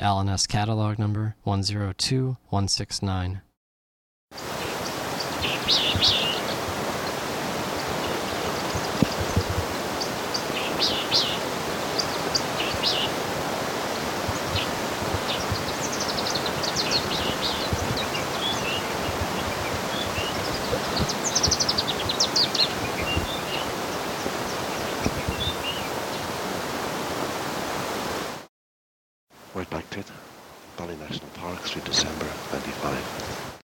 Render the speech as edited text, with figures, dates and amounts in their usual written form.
LNS catalog number 102169. Right back to it. Bali National Park through December 25.